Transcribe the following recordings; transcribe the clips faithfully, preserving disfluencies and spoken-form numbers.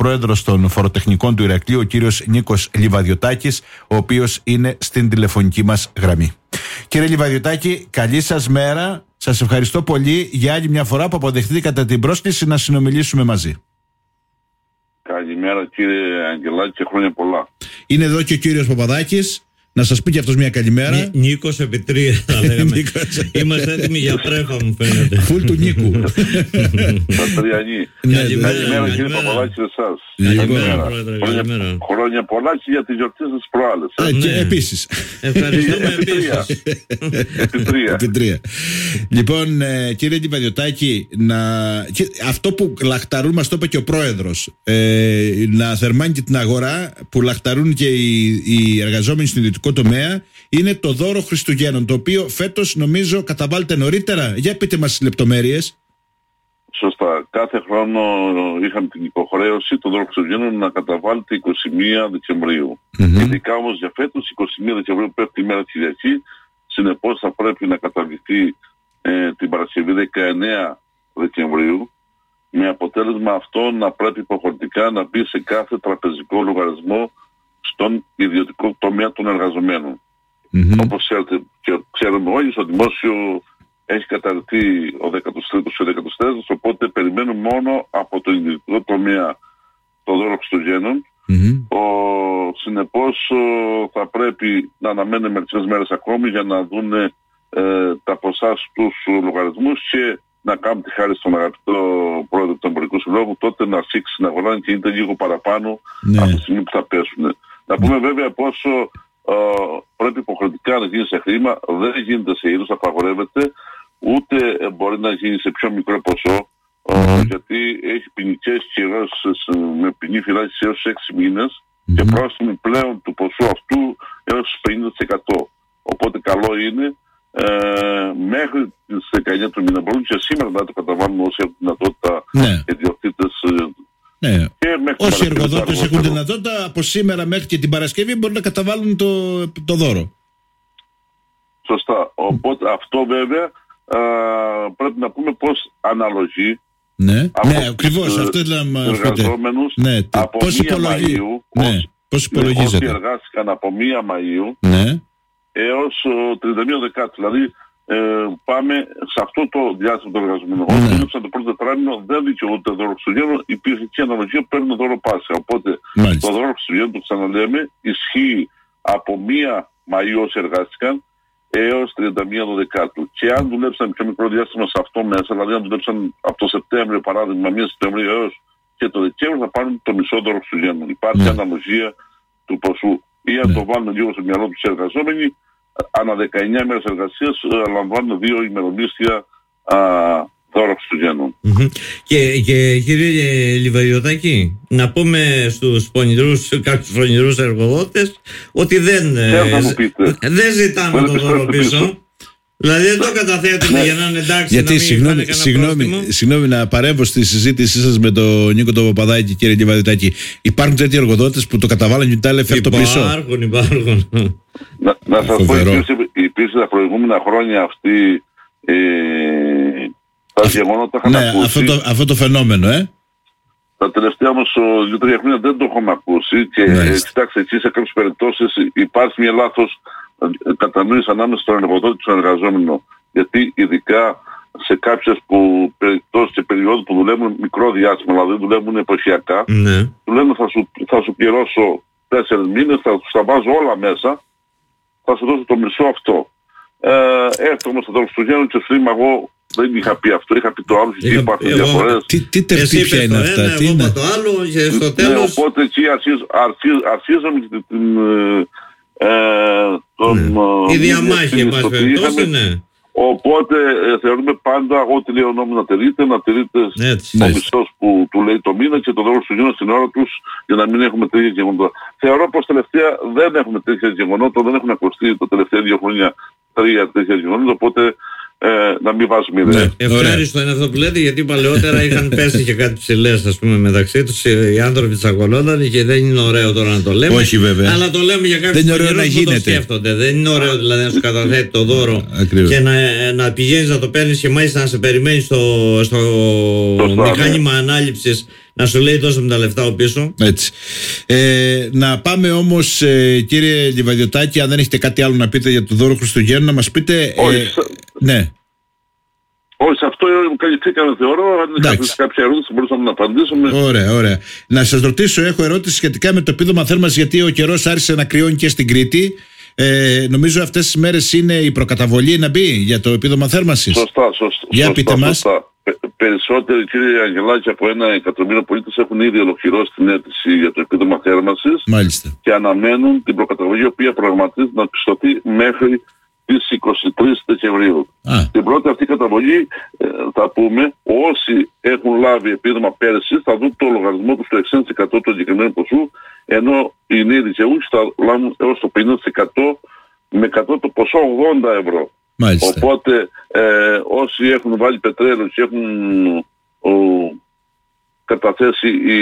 πρόεδρος των φοροτεχνικών του Ηρακλείου, ο κύριος Νίκος Λιβαδιωτάκης, ο οποίος είναι στην τηλεφωνική μας γραμμή. Κύριε Λιβαδιωτάκη, καλή σας μέρα. Σας ευχαριστώ πολύ για άλλη μια φορά που αποδεχτήκατε την πρόσκληση να συνομιλήσουμε μαζί. Καλημέρα κύριε Αγγελάκη και χρόνια πολλά. Είναι εδώ και ο κύριος Παπαδάκης. Να σας πει και αυτός μια καλημέρα. Νί, Νίκος επί τρία θα λέγαμε. Είμαστε έτοιμοι για πρέφα, μου φαίνεται. Φουλ του Νίκου. Τα τριανή. Καλημέρα κύριε Παπαδάκη σε εσάς. Καλημέρα. Χρόνια πολλά και για τη γιορτή σας προάλλες. Και επίσης. Ευχαριστούμε επίσης. Επί τρία. Λοιπόν, κύριε Λιβαδιωτάκη, αυτό που λαχταρούν, μας το είπε και ο πρόεδρος, να θερμάνει και την αγορά, που λαχταρούν και οι εργαζόμενοι στην ιδιωτικό τομέα, είναι το δώρο Χριστουγέννων, το οποίο φέτος νομίζω καταβάλλεται νωρίτερα. Για πείτε μας τις λεπτομέρειες. Σωστά. Κάθε χρόνο είχαμε την υποχρέωση το δώρο Χριστουγέννων να καταβάλλεται εικοστή πρώτη Δεκεμβρίου. Mm-hmm. Ειδικά όμως για φέτος εικοστή πρώτη Δεκεμβρίου πέφτει η μέρα Κυριακή, συνεπώς θα πρέπει να καταβληθεί ε, την Παρασκευή δεκαεννέα Δεκεμβρίου, με αποτέλεσμα αυτό να πρέπει υποχρεωτικά να μπει σε κάθε τραπεζικό λογαριασμό στον ιδιωτικό τομέα των εργαζομένων. Mm-hmm. Όπως ξέρετε, και ξέρουμε όλοι, στο δημόσιο έχει καταρριφθεί ο δέκατος τρίτος και ο δέκατος τέταρτος, οπότε περιμένουμε μόνο από το ιδιωτικό τομέα το δώρο Χριστουγέννων. Mm-hmm. Ο, συνεπώς θα πρέπει να αναμένουμε μερικές μέρες ακόμη για να δουν ε, τα ποσά στους λογαριασμούς και να κάνουν τη χάρη στον αγαπητό πρόεδρο του Εμπορικού Συλλόγου, τότε να σήξει την αγορά και είναι λίγο παραπάνω ναι. από τη στιγμή που θα πέσουν. Να πούμε βέβαια πόσο ε, πρέπει υποχρεωτικά να γίνει σε χρήμα, δεν γίνεται σε είδους, απαγορεύεται, ούτε μπορεί να γίνει σε πιο μικρό ποσό, ε, mm. γιατί έχει ποινικές κυρώσεις με ποινή φυλάκιση έως έξι μήνες mm. και πρόστιμη πλέον του ποσού αυτού έως πενήντα τοις εκατό. Οπότε καλό είναι ε, μέχρι τις δεκαεννέα του μήνα, μπορούν και σήμερα να το καταβάλουν όσοι έχουν δυνατότητα ναι. ιδιοκτήτες. Ναι. Όσοι εργοδότες έχουν δυνατότητα από σήμερα μέχρι και την Παρασκευή μπορούν να καταβάλουν το, το δώρο. Σωστά. Οπότε mm. αυτό βέβαια α, πρέπει να πούμε πώς αναλογεί. Ναι, ναι ακριβώς. Αυτό ήταν εργαζόμενους ναι, από πώς μία υπολογεί... Μαΐου, ναι, όσοι, πώς υπολογίζεται. Όσοι εργάστηκαν από μία Μαΐου ναι. έως τριάντα μία Δεκάτου. Δηλαδή Ε, πάμε σε αυτό το διάστημα των εργαζομένων. Mm. Όσοι δούλεψαν το πρώτο τετράμινο δεν δικαιούνται δώρο Χριστουγέννων, υπήρχε και αναλογία που παίρνουν δώρο Πάσχα. Οπότε Μάλιστα. το δώρο Χριστουγέννων, το ξαναλέμε, ισχύει από μία Μαΐου όσοι εργάστηκαν έως τριάντα μία Δεκάτου. Και αν δουλέψαν πιο μικρό διάστημα σε αυτό μέσα, δηλαδή αν δουλέψαν από το Σεπτέμβριο, παράδειγμα, μία Σεπτεμβρίου έως και το Δεκέμβριο, θα πάρουν το μισό δώρο Χριστουγέννων. Υπάρχει mm. αναλογία του ποσού. Ή αν mm. το βάλουν λίγο στο μυαλό τους οι εργαζόμενοι, ανά δεκαεννέα μέρες εργασίας λαμβάνουν δύο ημερομίσθια δώρο Χριστουγέννων. Mm-hmm. Και, και κύριε Λιβαδιωτάκη, να πούμε στους πονηρούς, κάποιους πονηρούς εργοδότες ότι δεν, ε, δεν ζητάμε το δώρο πίσω. πίσω. Δηλαδή δεν το καταθέτουμε για να είναι εντάξει. Γιατί, να συγγνώμη, συγγνώμη, συγγνώμη να παρέμβω στη συζήτησή σας με τον Νίκο τον Παπαδάκη, κύριε Λιβαδιωτάκη. Υπάρχουν τέτοιοι εργοδότες που το καταβάλουν και μετά λέει φέρ' το πίσω. Υπάρχουν, υπάρχουν. Να, να σας πω, υπήρξε, υπήρξε τα προηγούμενα χρόνια αυτή ε, τα γεγονότα είχαν ναι, ακούσει. Αυτό το, αυτό το φαινόμενο, ε. Τα τελευταία όμως δύο τρία χρόνια δεν το έχουμε ακούσει και ναι. ε, κοιτάξτε, εκεί σε κάποιες περιπτώσεις υπάρχει μια λάθος κατανόηση ανάμεσα στον εργοδότη και στον εργαζόμενο. Γιατί ειδικά σε κάποιες που, περιπτώσεις και περιόδους που δουλεύουν μικρό διάστημα, δηλαδή δουλεύουν εποχιακά, ναι. του λένε θα σου, θα σου πληρώσω τέσσερις μήνες, θα σου τα βάζω όλα μέσα, θα σου δώσω το μισό αυτό. Ε, έρθω όμως το Χριστουγέννων και σου είμαι εγώ δεν είχα πει αυτό, είχα πει το άλλο και υπάρχουν εγώ, διαφορές. Τι, τι τερτύπια είναι αυτά, ένα, τι είναι. το άλλο και στο τέλος... Ναι, οπότε εκεί αρχίζ, αρχίζ, αρχίζαμε την... Ε, τον, ναι. Η διαμάχη εν πάση περιπτώσει, ναι. Οπότε ε, θεωρούμε πάντα ό,τι λέει ο νόμος να τηρείται, να τηρείται ο μισθός που του λέει το μήνα και το δώρο του γίνουν στην ώρα τους για να μην έχουμε τέτοια γεγονότα. Θεωρώ πως τελευταία δεν έχουμε τέτοια γεγονότα, δεν έχουν ακουστεί τα τελευταία δύο χρόνια τρία τέτοια γεγονότα, οπότε ε, να μην βάζει μηδέν. Ναι, ευχάριστο είναι αυτό που λέτε, γιατί παλαιότερα είχαν πέσει και κάτι ψηλές, ας πούμε, μεταξύ τους. Οι άνθρωποι τσακωνόταν και δεν είναι ωραίο τώρα να το λέμε. Όχι, βέβαια. Αλλά το λέμε για κάποιους πονηρούς που το σκέφτονται. Δεν είναι ωραίο δηλαδή να σου καταθέτει το δώρο Ακριβώς. και να, να πηγαίνεις να το παίρνεις και μάλιστα να σε περιμένει στο, στο μηχάνημα ανάληψης να σου λέει δώσε με τα λεφτά ο πίσω. Έτσι. Ε, να πάμε όμως, ε, κύριε Λιβαδιωτάκη, αν δεν έχετε κάτι άλλο να πείτε για το δώρο Χριστουγέννου, να μας πείτε. Όχι, ε, ναι. Όχι, σε αυτό καλυφθήκαμε, θεωρώ. Αν είχατε κάποια ερώτηση, μπορούσαμε να απαντήσουμε. Ωραία, ωραία. Να σας ρωτήσω, έχω ερώτηση σχετικά με το επίδομα θέρμανσης, γιατί ο καιρός άρχισε να κρυώνει και στην Κρήτη. Ε, νομίζω αυτές τις μέρες είναι η προκαταβολή να μπει για το επίδομα θέρμανσης. Σωστά, σωστά. Για σωστά, πείτε μας. Σωστά. Περισσότεροι, κύριε Αγγελάκη, από ένα εκατομμύριο πολίτες έχουν ήδη ολοκληρώσει την αίτηση για το επίδομα θέρμανσης. Μάλιστα. Και αναμένουν την προκαταβολή, η οποία προγραμματίζεται να πιστωθεί μέχρι τις είκοσι τρεις Δεκεμβρίου. Α. Την πρώτη αυτή καταβολή, ε, θα πούμε, όσοι έχουν λάβει επίδομα πέρυσι θα δουν το λογαριασμό του στο εξήντα τοις εκατό του συγκεκριμένου ποσού, ενώ οι νέοι δικαιούχοι θα λάβουν έως το πενήντα τοις εκατό με εκατό το ποσό ογδόντα ευρώ. Μάλιστα. Οπότε ε, όσοι έχουν βάλει πετρέλαιο και έχουν ο, καταθέσει οι,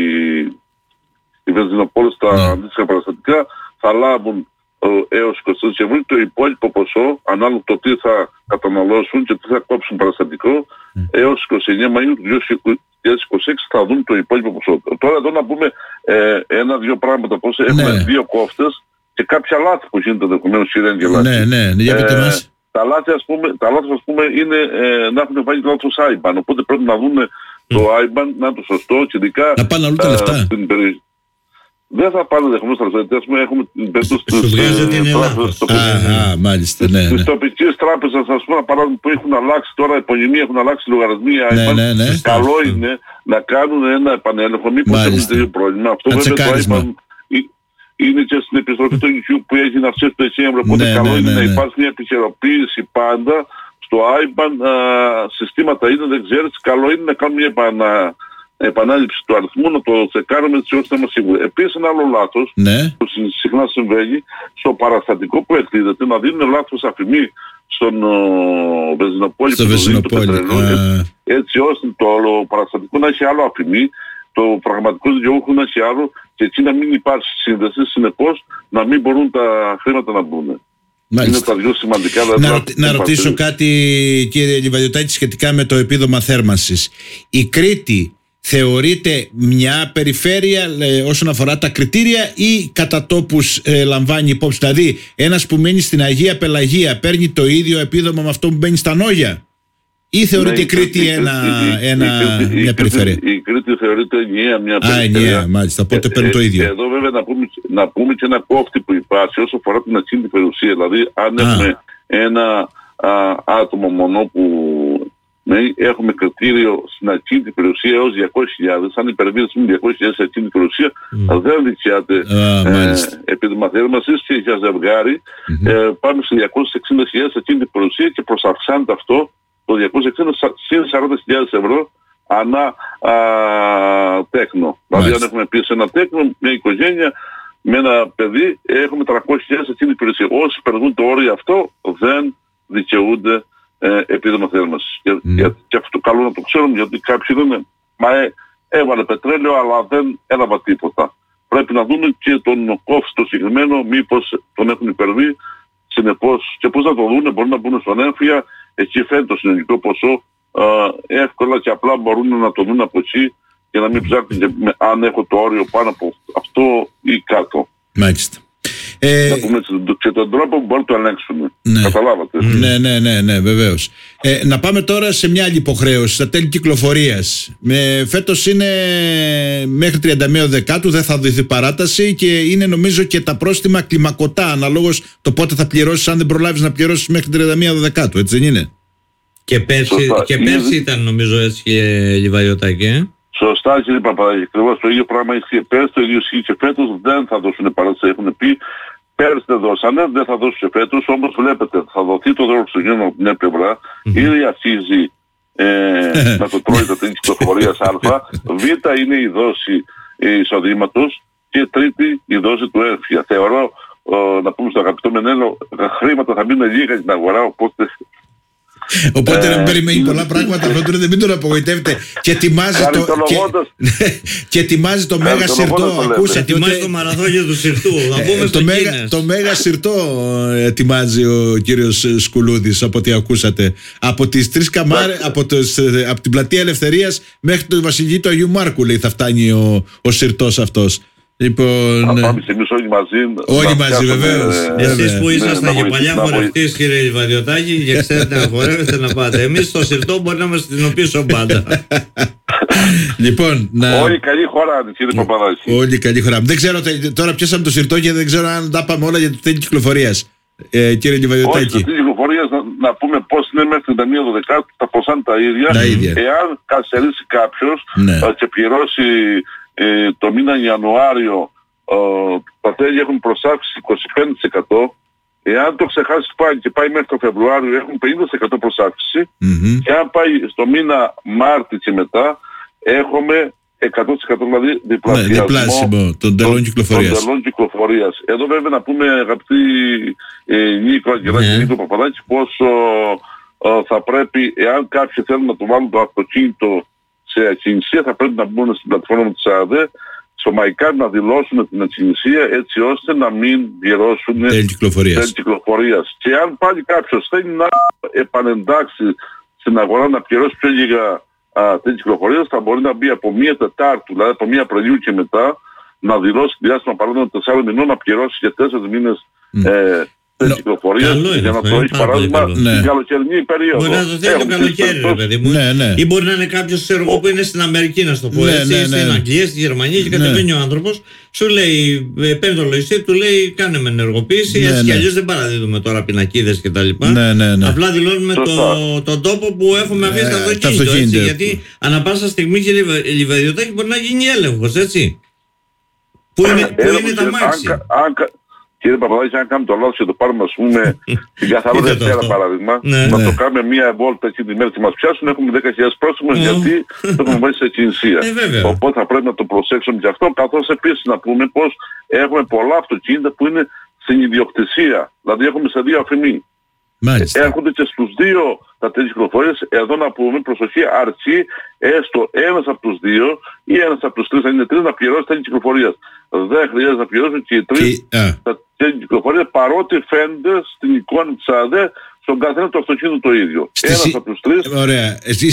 οι βενζινοπόλες στα ναι. αντίστοιχα παραστατικά, θα λάβουν έως είκοσι τρεις Δεκεμβρίου το υπόλοιπο ποσό, ανάλογα το τι θα καταναλώσουν και τι θα κόψουν παραστατικό, mm. έως είκοσι εννέα Μαΐου του δύο χιλιάδες είκοσι έξι θα δουν το υπόλοιπο ποσό. Τώρα εδώ να πούμε ε, ένα-δύο πράγματα, πως ναι. έχουμε δύο κόφτες και κάποια λάθη που γίνεται ενδεχομένως, κύριε Αγγελάκη. Ναι, ναι, για πείτε μας. Τα λάθη, ας πούμε, τα λάθη, ας πούμε, είναι ε, να έχουν βάλει λάθος άι μπαν, οπότε πρέπει να δουν mm. το άι μπαν να είναι το σωστό και ειδικά να πάνε αλλού τα λεφτά. Δεν θα πάνε δεχομένως τα λεφτά, ας πούμε, έχουμε την περίπτωση της τοπικής τράπεζας, ας πούμε, παράδειγμα, που έχουν αλλάξει τώρα, επωνυμία, έχουν αλλάξει λογαριασμοί, καλό είναι να κάνουν ένα επανέλεγχο, μήπως έχουν τέτοιο πρόβλημα. Αυτό βέβαια το άι μπαν είναι και στην επιστροφή του YouTube που έγινε αυτή το Δεκέμβριο, οπότε καλό είναι να υπάρχει μια επικαιροποίηση πάντα στο άι μπαν, συστήματα είναι, δεν ξέρεις, καλό είναι να κάνουμε μια επανα, επανάληψη του αριθμού, να το τσεκάρουμε έτσι ώστε να είμαστε σίγουροι. Επίσης ένα άλλο λάθος ναι. που συχνά συμβαίνει στο παραστατικό που εκδίδεται, να δίνουν λάθος αφημί στον βενζινοπόλη στο που δίνει το πετρελαίο, έτσι, έτσι ώστε το παραστατικό να έχει άλλο αφημί, το πραγματικό δικαιούχο να έχει άλλο και εκεί να μην υπάρχει σύνδεση, συνεπώς να μην μπορούν τα χρήματα να μπουν. Μάλιστα. Είναι τα δυο σημαντικά. Να, να, να ρωτήσω κάτι, κύριε Λιβαδιωτάκη, σχετικά με το επίδομα θέρμανσης. Η Κρήτη θεωρείται μια περιφέρεια ε, όσον αφορά τα κριτήρια ή κατά τόπους ε, λαμβάνει υπόψη? Δηλαδή ένας που μένει στην Αγία Πελαγία παίρνει το ίδιο επίδομα με αυτό που μπαίνει στα Νόγια, ή θεωρείται ναι, η Κρήτη η, ένα, η, ένα, η, η, μια η, περιφέρεια? Η, η Κρήτη θεωρείται ενιαία μια περιφέρεια. Α, ενιαία, μάλιστα, οπότε παίρνει ε, το ίδιο. Ε, εδώ βέβαια να πούμε, να πούμε και ένα κόφτη που υπάρχει όσο αφορά την ακίνητη περιουσία. Δηλαδή αν α. έχουμε ένα α, άτομο μονό που ναι, έχουμε κριτήριο στην ακίνητη περιουσία έως διακόσιες χιλιάδες, αν υπερβεί διακόσιες χιλιάδες στην ακίνητη περιουσία mm. δεν δικαιάται ε, επίδομα θέρμανσης, και για ζευγάρι mm-hmm. ε, πάμε σε διακόσιες εξήντα χιλιάδες ακίνητη περιουσία και προσαυξάνεται αυτό το διακόσιες εξήντα συν σαράντα χιλιάδες ευρώ ανά α, τέκνο. Δηλαδή αν έχουμε πει σε ένα τέκνο, μια οικογένεια με ένα παιδί, έχουμε τριακόσιες χιλιάδες ακίνητη περιουσία. Όσοι περνούν το όριο αυτό δεν δικαιούνται ε, επίδομα θέρμανσης. Mm. Για, και αυτό καλό να το ξέρουμε, γιατί κάποιοι λένε μα ε, έβαλε πετρέλαιο αλλά δεν έλαβα τίποτα. Πρέπει να δούμε και τον κόφτη το συγκεκριμένο, μήπως τον έχουν υπερβεί. Συνεπώς, και πώς να το δούνε, μπορούν να μπουν στον έμφυα, εκεί φαίνεται το συνολικό ποσό, α, εύκολα και απλά μπορούν να το δουν από εκεί και να μην ψάχνουν αν έχω το όριο πάνω από αυτό ή κάτω. Μάλιστα. Ε, να πούμε και τον τρόπο που μπορούν να το ελέγξουν. Ναι. Καταλάβατε. Mm. Ναι, ναι, ναι, ναι, βεβαίως. Ε, να πάμε τώρα σε μια άλλη υποχρέωση, στα τέλη κυκλοφορίας. Με, φέτος είναι μέχρι τριάντα μία Δεκάτου, δεν θα δοθεί παράταση και είναι νομίζω και τα πρόστιμα κλιμακωτά, αναλόγως το πότε θα πληρώσεις, αν δεν προλάβεις να πληρώσεις μέχρι τριάντα μία Δεκάτου, έτσι δεν είναι? Και πέρσι, και πέρσι ήταν νομίζω έτσι, Λιβαδιωτάκη, ε? Σωστά, κύριε Παπαδάκη. Ακριβώς το ίδιο πράγμα ισχύει πέρσι, το ίδιο ισχύει και φέτος. Δεν θα δώσουν παράταση, έχουν πει. Πέρσι δεν δώσανε, δεν θα δώσουν και φέτος. Όμως βλέπετε, θα δοθεί το δώρο Χριστουγέννων από την μια πλευρά. Mm-hmm. Ήδη αρχίζει ε, να το τρώει το τέλη κυκλοφορίας Α. Β είναι η δόση εισοδήματος και τρίτη η δόση του έμφυα. Θεωρώ, ε, να πούμε στο αγαπητό Μενέλο, χρήματα θα μείνουν λίγα στην αγορά, οπότε Οπότε ε, περιμένει ε, πολλά πράγματα, αυτό δεν μην τον απογοητεύετε. Και ετοιμάζει το, και, και ετοιμάζει το μέγα σιρτό. Ακούσατε, ετοιμάζει το μαραθώνιο του σιρτού. το, μέγα, το μέγα σιρτό ετοιμάζει ο κύριος Σκουλούδης, από ό,τι ακούσατε. Από τις τρεις καμάρες, από, από την πλατεία Ελευθερίας μέχρι το Βασιλική του Αγίου Μάρκου, λέει, θα φτάνει ο, ο σιρτός αυτός. Λοιπόν, θα πάμε εμείς όλοι μαζί. Όλοι μαζί, βεβαίως. Εσείς που ήσασταν και παλιά χορευτής, κύριε Λιβαδιωτάκη, και ξέρετε να χορεύετε να πάτε. Εμείς στο σιρτό μπορεί να μας την πίσω πάντα. Λοιπόν, να... Όλοι καλή χώρα, κύριε Παπαδάκη. Όλοι καλή χώρα. Δεν ξέρω, τώρα πιάσαμε το σιρτό και δεν ξέρω αν τα πάμε όλα για το τέλη κυκλοφορίας. Ε, κύριε Λιβαδιωτάκη. Όχι, το τέλη κυκλοφορίας να, να πούμε πώς είναι μέχρι την τριάντα πρώτη δεκάτου, τα ποσά είναι τα ίδια. Τα ίδια. Εάν καθυστερήσει κάποιος, ναι, και πληρώσει Ε, το μήνα Ιανουάριο, ε, τα τέλη έχουν προσάυξηση είκοσι πέντε τοις εκατό. Εάν το ξεχάσει πάλι και πάει μέχρι το Φεβρουάριο, έχουν πενήντα τοις εκατό προσάυξηση. Mm-hmm. Και αν πάει στο μήνα Μάρτη και μετά, έχουμε εκατό τοις εκατό, δηλαδή διπλασιασμό, ναι, διπλάσιμο των τελών κυκλοφορίας. κυκλοφορίας. Εδώ βέβαια να πούμε, αγαπητοί ε, Νίκο Αγγελάκη και Νίκο Παπαδάκη, πόσο ε, θα πρέπει, εάν κάποιοι θέλουν να το βάλουν το αυτοκίνητο σε ακινησία, θα πρέπει να μπουν στην πλατφόρμα της ΑΔΕ στο ΜΑΙΚΑΡ να δηλώσουν την ακινησία, έτσι ώστε να μην πληρώσουν τέλη κυκλοφορίας. Και αν πάλι κάποιος θέλει να επανεντάξει στην αγορά, να πληρώσει πιο λίγα τέλη κυκλοφορίας, θα μπορεί να μπει από μία Τετάρτου, δηλαδή από μία Απριλίου και μετά, να δηλώσει διάστημα παράδειγμα τεσσάρων μηνών, να πληρώσει για τέσσερις μήνες mm. ε, No, κυκλοφορία για να το έχει παράδειγμα στην καλοκαιρινή περίοδο. Μπορεί να το θέλει το καλοκαίρι, ρε παιδί μου. Ναι, ναι. Ή μπορεί να είναι κάποιος έργο που είναι στην Αμερική, να το πω, ναι, έτσι, ναι, ναι, στην Αγγλία, στη Γερμανία, και κατεβαίνει ναι, ο άνθρωπος, σου λέει, παίρνει το λογιστή, του λέει κάνε με ενεργοποίηση, ναι, έτσι ναι, κι αλλιώς δεν παραδίδουμε τώρα πινακίδες κτλ. Ναι, ναι, ναι. Απλά δηλώνουμε το, τον τόπο που έχουμε αφήσει τα αυτοκίνητο, έτσι, γιατί ανά πάσα στιγμή, κύριε Λιβαδιωτάκη, μπορεί να γίνει έλεγχος, έτσι. Πού είναι, πού είναι τα μάξι. Κύριε Παπαδάκη, αν κάνουμε το λάθος και το πάρουμε, ας πούμε, την καθαρό Δευτέρα παράδειγμα, ναι, να ναι, το κάνουμε μία βόλτα εκεί τη μέρα και μας πιάσουν, έχουμε δέκα χιλιάδες πρόσημους, γιατί το έχουμε βάλει σε ακινησία. Ε, Οπότε θα πρέπει να το προσέξουμε και αυτό, καθώς επίσης να πούμε πως έχουμε πολλά αυτοκίνητα που είναι στην ιδιοκτησία. Δηλαδή έχουμε σε δύο αφημί. Έρχονται και στους δύο τα τέλη κυκλοφορίας. Εδώ να πούμε, προσοχή, αρκεί έστω ένας από τους δύο ή ένας από τους τρεις, αν είναι τρεις, να πληρώσει τέλη κυκλοφορίας. Δεν χρειάζεται να πληρώσουν και οι τρεις και, τα τέλη κυκλοφορίας, παρότι φαίνεται στην εικόνα της ΑΔΕ στον καθένα το αυτοκίνητο το ίδιο. Ένας συ... από τους τρεις. Ωραία.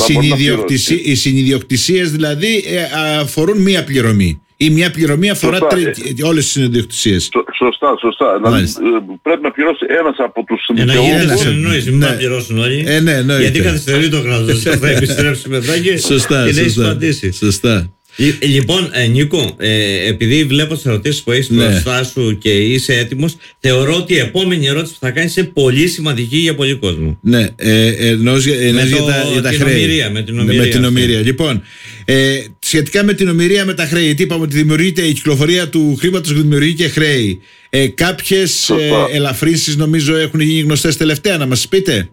Οι συνιδιοκτησίες δηλαδή αφορούν μία πληρωμή. Η μια πληρωμή αφορά τρι... ε, όλες τις συνδιοκτησίες. Σωστά, σωστά. Δηλαδή, πρέπει να πληρώσει ένας από τους συνδικαιούχους. Ένα γίνεται συνεννόηση, μην να πληρώσουν όλοι. Ε, ναι, ναι, γιατί καθυστερεί το κράτος. Θα επιστρέψει μετά και σωστά, δεν έχει απαντήσει. Σωστά. Λοιπόν, ε, Νίκο, ε, επειδή βλέπω τις ερωτήσεις που έχεις μπροστά ναι, σου και είσαι έτοιμος, θεωρώ ότι η επόμενη ερώτηση που θα κάνεις είναι πολύ σημαντική για πολύ κόσμο. Ναι, ε, εννοώς για, εννοώς για τα, για τα χρέη. Ομηρία, με την ομηρία. Με την ομηρία. Λοιπόν, ε, σχετικά με την ομηρία με τα χρέη, γιατί είπαμε ότι δημιουργείται η κυκλοφορία του χρήματος, δημιουργεί και χρέη. Ε, κάποιες ε, ελαφρύνσεις νομίζω έχουν γίνει γνωστές τελευταία, να μας πείτε.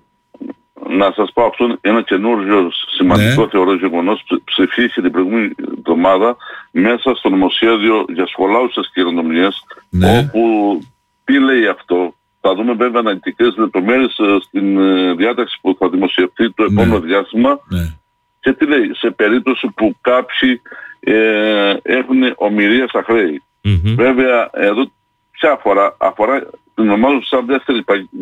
Να σας πω, αυτό είναι ένα καινούργιο σημαντικό ναι, θεωρώ γεγονός. Ψηφίστηκε την προηγούμενη εβδομάδα μέσα στο νομοσχέδιο για σχολάουσες κληρονομιές, ναι, όπου τι λέει αυτό. Θα δούμε βέβαια αναλυτικές λεπτομέρειες στην διάταξη που θα δημοσιευτεί το επόμενο ναι, διάστημα. Ναι. Και τι λέει, σε περίπτωση που κάποιοι ε, έχουν ομηρία στα χρέη. Mm-hmm. Βέβαια, εδώ ποια αφορά, αφορά την ομάδα σαν δεύτερη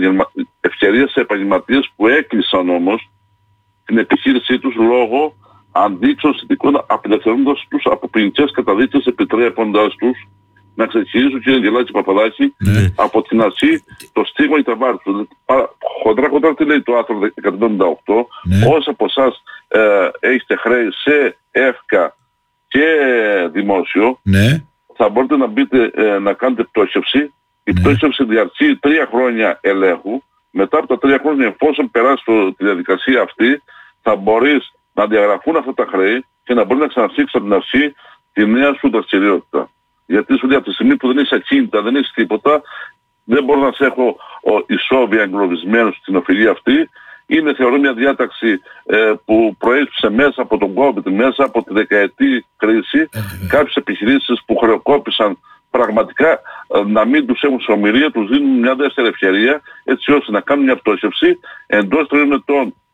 ευκαιρία σε επαγγελματίες που έκλεισαν όμως την επιχείρησή τους λόγω αντίξεων συνθηκών, απελευθερώνοντας τους από ποινικές καταδίκες, επιτρέποντας τους να ξεκινήσουν, κύριε Αγγελάκη Παπαδάκη, ναι, από την αρχή το στίγμα ή τα βάρη του. Χοντρά χοντρά τι λέει το άρθρο εκατόν πενήντα οκτώ, ναι, όσοι από εσάς ε, έχετε χρέη σε ΕΦΚΑ και δημόσιο, ναι, θα μπορείτε να μπείτε ε, να κάνετε πτώχευση. Η ναι, πτώχευση διαρκεί τρία χρόνια ελέγχου. Μετά από τα τρία χρόνια, εφόσον περάσει τη διαδικασία αυτή, θα μπορείς να διαγραφούν αυτά τα χρέη και να μπορεί να ξαναρχίξει από την αρχή τη νέα σου δραστηριότητα. Γιατί σου λέει από τη στιγμή που δεν έχεις ακίνητα, δεν έχεις τίποτα, δεν μπορώ να σε έχω ισόβια εγκλωβισμένος στην οφειλή αυτή. Είναι θεωρώ μια διάταξη ε, που προέκυψε μέσα από τον COVID, μέσα από τη δεκαετή κρίση. Κάποιες επιχειρήσεις που χρεοκόπησαν πραγματικά ε, να μην τους έχουν σε ομηρία, τους δίνουν μια δεύτερη ευκαιρία, έτσι ώστε να κάνουν μια πτώχευση εντός τριών ετών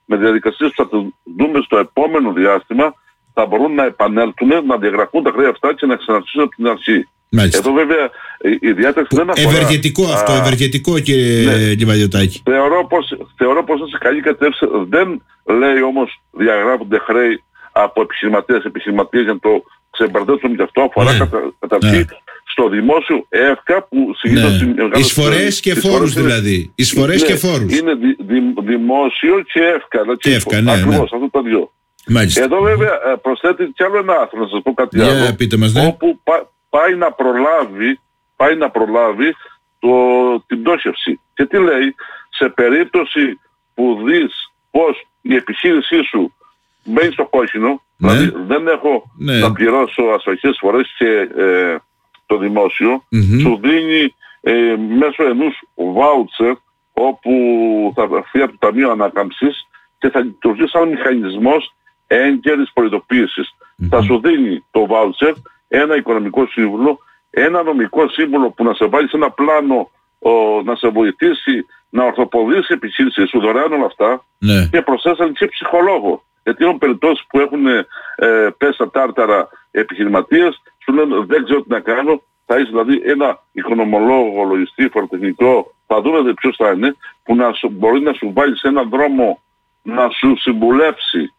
με διαδικασίες που θα το δούμε στο επόμενο διάστημα, θα μπορούν να επανέλθουν, να διαγραφούν τα χρέη αυτά και να ξαναρχίσουν από την αρχή. Μάλιστα. Εδώ βέβαια η διάταξη δεν αφορά... Ευεργετικό αυτό, α, ευεργετικό κύριε ναι. Λιβαδιωτάκη. Θεωρώ πως, θεωρώ πως είναι σε καλή κατεύθυνση. Δεν λέει όμως διαγράφονται χρέη από επιχειρηματίες επιχειρηματίες για να το ξεμπερδέψουμε και αυτό. Αφορά ναι. κατα, καταρχήν ναι. στο δημόσιο ΕΦΚΑ που συνήθως... Ναι. Εισφορές και φόρους είναι, δηλαδή. Εισφορές ναι, και φόρους. Είναι δη, δη, δημόσιο και ΕΦΚΑ. Και ΕΦΚΑ, ναι. Ακριβώς, ναι. αυτό τα δυο. Μάλιστα. Εδώ βέβαια προσθέτει κι άλλο ένα άρθρο, να σας πω κάτι yeah, άλλο. Πείτε μας, ναι. Όπου πά, πάει να προλάβει, πάει να προλάβει το, την πτώχευση. Και τι λέει, σε περίπτωση που δεις πως η επιχείρησή σου μπαίνει στο κόκκινο, ναι. δηλαδή δεν έχω ναι. να πληρώσω ασφαλιστικές φορές και ε, το δημόσιο, mm-hmm. σου δίνει ε, μέσω ενός voucher όπου θα φύγει από το Ταμείο Ανάκαμψης και θα λειτουργεί σαν μηχανισμός έγκαιρης προειδοποίησης. Mm-hmm. Θα σου δίνει το voucher, ένα οικονομικό σύμβουλο, ένα νομικό σύμβουλο που να σε βάλει σε ένα πλάνο, ο, να σε βοηθήσει να ορθοποδήσει επιχείρηση σου δωρεάν όλα αυτά ναι. και προσθέσαν και ψυχολόγο. Γιατί έχουν περιπτώσεις που έχουν ε, πέσει στα τάρταρα επιχειρηματίες, σου λένε δεν ξέρω τι να κάνω, θα είσαι δηλαδή ένα οικονομολόγο, λογιστή, φοροτεχνικό, θα δούμε ποιος θα είναι, που να σου, μπορεί να σου βάλει σε έναν δρόμο να σου συμβουλεύσει.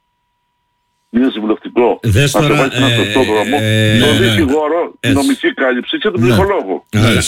Είναι συμβουλευτικό. Δες να τώρα, σε βάλει σε έναν σωστό δρόμο, ε, τον ναι, δικηγόρο, την νομική κάλυψη και τον ναι. ψυχολόγο.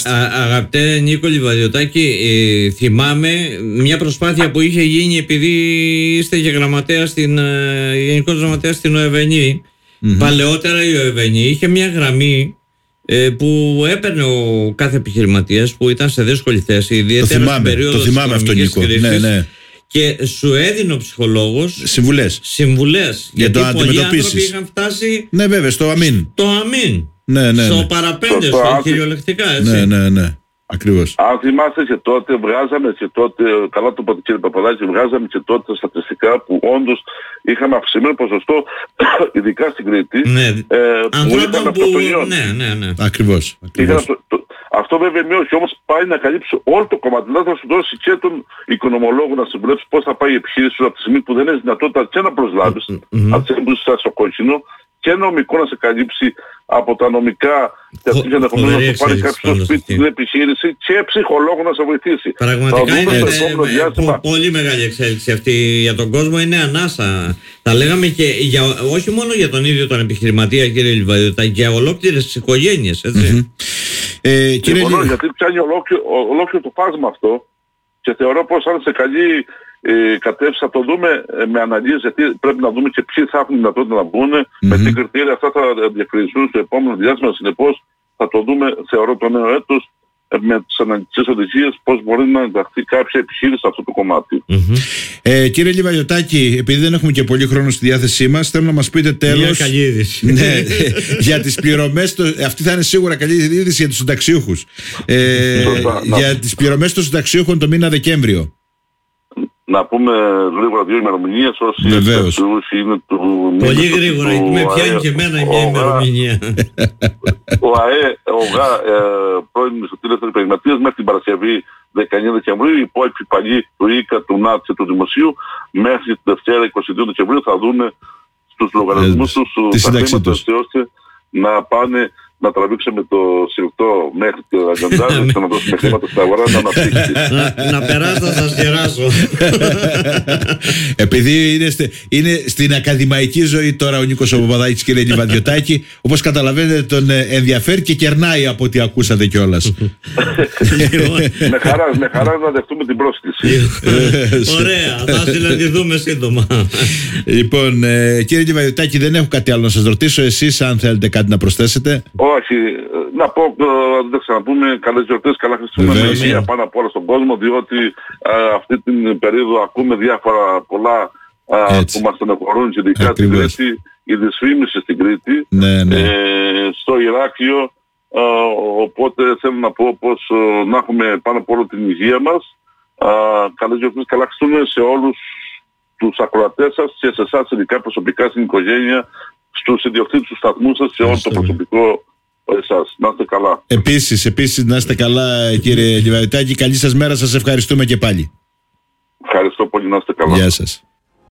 Αγαπητέ Νίκο Λιβαδιωτάκη, ε, θυμάμαι μια προσπάθεια που είχε γίνει επειδή είστε και γραμματέα στην, ε, γενικός γραμματέας στην ΟΕΒΕΝΗ. Mm-hmm. Παλαιότερα η ΟΕΒΕΝΗ είχε μια γραμμή ε, που έπαιρνε ο κάθε επιχειρηματίας που ήταν σε δύσκολη θέση, ιδιαίτερα στην περίοδο της οικονομικής κρίσης. Ναι, ναι. Και σου έδινε ο ψυχολόγος συμβουλές, συμβουλές για γιατί το πολλοί άνθρωποι είχαν φτάσει ναι, βέβαια, στο αμήν. Το αμήν. Ναι, ναι, στο ναι. παραπέντε, στο, στο κυριολεκτικά, έτσι. Ναι, ναι, ναι. Ακριβώς. Αν θυμάστε και τότε, βγάζαμε και τότε, καλά το είπατε κύριε Παπαδάκη, βγάζαμε και τότε τα στατιστικά που όντως είχαμε αυξημένο ποσοστό, ειδικά στην Κρήτη. Ναι, ε, ανθρώπων που... που... Ναι, ναι, ναι. Ακριβώς. Ακριβώς. Το, το, αυτό βέβαια μειώσει, όμως πάει να καλύψει όλο το κομμάτι. Δηλαδή θα σου δώσει και τον οικονομολόγο να συμβουλεύσει πώς θα πάει η επιχείρηση σου από τη στιγμή που δεν έχει δυνατότητα και να προσλάβεις mm-hmm. από τη στιγμή που είσαι στο κόκκινο, και νομικό να σε καλύψει από τα νομικά και αυτή για να το πάρει κάποιος στο σπίτι στην επιχείρηση και ψυχολόγο να σε βοηθήσει. Πραγματικά είναι ε, πολύ μεγάλη εξέλιξη αυτή για τον κόσμο, είναι ανάσα. Τα λέγαμε και για, όχι μόνο για τον ίδιο τον επιχειρηματία κύριε Λιβαδιωτάκη, για ολόκληρες τις οικογένειες, έτσι. Mm-hmm. Ε, κύριε Λιβαδιωτάκη, γιατί πιάνει ολόκληρο, ολόκληρο το φάσμα αυτό και θεωρώ πως αν σε καλή Ε, κατεύθυνση θα το δούμε ε, με αναλύσεις, γιατί πρέπει να δούμε και ποιοι θα έχουν δυνατότητα να μπουν, mm-hmm. με τι κριτήρια αυτά θα διευκρινιστούν στο επόμενο διάστημα. Συνεπώς θα το δούμε, θεωρώ, το νέο έτος ε, με τις αναλυτικές οδηγίες πώς μπορεί να ενταχθεί κάποια επιχείρηση σε αυτό το κομμάτι. Mm-hmm. Ε, κύριε Λιβαδιωτάκη, επειδή δεν έχουμε και πολύ χρόνο στη διάθεσή μας, θέλω να μας πείτε τέλος. Μια καλή είδηση. Ναι, για τις πληρωμές, το, αυτή θα είναι σίγουρα καλή είδηση για τους συνταξιούχους. Ε, για τις πληρωμές των συνταξιούχων το μήνα Δεκέμβριο. Να πούμε γρήγορα δύο ημερομηνίες όσοι είναι του... Πολύ γρήγορα, γιατί με πιάνει και εμένα μια ημερομηνία. Ο ΑΕ, ο ΓΑ, πρώην μισθωτήρες επαγγελματίες, μέχρι την Παρασκευή δεκαεννέα Δεκεμβρίου, οι υπόλοιποι παλιοί του ΙΚΑ, του ΝΑΤ και του Δημοσίου, μέχρι τη Δευτέρα είκοσι δύο Δεκεμβρίου θα δουν στους λογαριασμούς τους τα χρήματα, ώστε να πάνε να τραβήξουμε το σιρτό μέχρι το αγκαντάζ και να δώσουμε χρήματα στην αγορά να αναπτύξει. Να περάσει να σας γεράσω. Επειδή είναι, είναι στην ακαδημαϊκή ζωή τώρα ο Νίκος ο Παπαδάκης, κύριε Λιβαδιωτάκη, όπως καταλαβαίνετε τον ενδιαφέρει και κερνάει από ό,τι ακούσατε κιόλας. με, χαρά, με χαρά να δεχτούμε την πρόσκληση. Ωραία, θα συναντηθούμε σύντομα. Λοιπόν, κύριε Λιβαδιωτάκη, δεν έχω κάτι άλλο να σας ρωτήσω. Εσείς αν θέλετε κάτι να προσθέσετε. Όχι, να πω, δεν θα ξαναπούμε, καλές γιορτές, καλά Χριστούγεννα, με υγεία πάνω απ' όλα στον κόσμο, διότι α, αυτή την περίοδο ακούμε διάφορα πολλά α, που μας στενοχωρούν και ειδικά την Κρήτη, η δυσφήμιση στην Κρήτη, ναι, ναι. Ε, στο Ηράκλειο, α, οπότε θέλω να πω πως α, να έχουμε πάνω απ' όλο την υγεία μας, α, καλές γιορτές, καλά Χριστούγεννα σε όλους τους ακροατές σας και σε εσάς ειδικά προσωπικά στην οικογένεια, στους ιδιοκτήτες του σταθμού σας, σε όλο το προσωπικό εσάς. Να είστε καλά. Επίσης, επίσης να είστε καλά κύριε Λιβαδιωτάκη. Καλή σας μέρα, σας ευχαριστούμε και πάλι. Ευχαριστώ πολύ, να είστε καλά. Γεια σας.